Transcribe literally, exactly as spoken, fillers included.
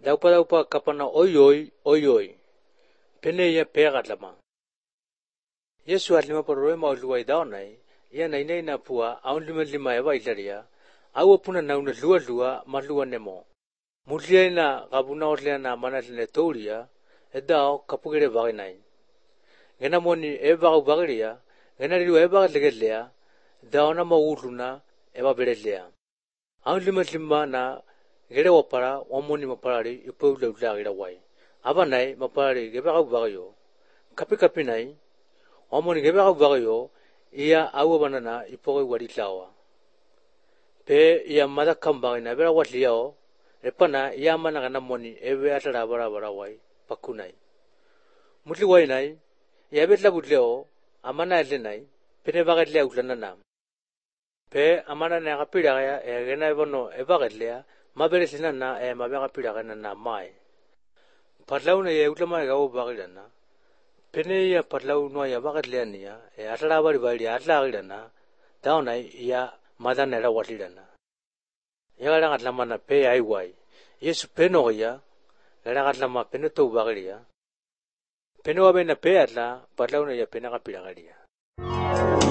daupa daupa kapana oyoi oyoi. Pene ya pega lama. Yesu alima poroe maulua idaonai, ia na ina ina pua aun lima lima ewa ilaria, au apuna nauna lua lua malua nemo. Mulia ina kabuna orlea na manatine tauria, edao kapugere vaginai. Gena moni eva au vagiria, gena riu eva legelea, daona mauluna eva berelea. Aun lima lima na gere wapara wamoni maparari ipaula ulagira wai. Avanai maparari geba au vagio. Kapi kapi nai, wamoni geba au vagio, ia au banana ipoge wadilawa. Pe ia mada kambagina vera watliao, epana ia mana gana moni eve atara bara bara wai pakunai. Mutli wai nai, ia betla butleo, amana elenai, pene vagetlea ulanana. Pe amana na kapiraya e gena evono e vagetlea, mabere sinana e mabega piragana na mai. Patlauna ye utlama gao bagirana. Pene ia patlau no ya vagetlea nia, e atara bari bari atla girana, dauna ia madana era watlirana. Ia gara gatlamana pe ai wai. Yesu peno ya, gara gatlama pene to bagiria. Peno abena pe atla, patlauna ya pena kapiragaria.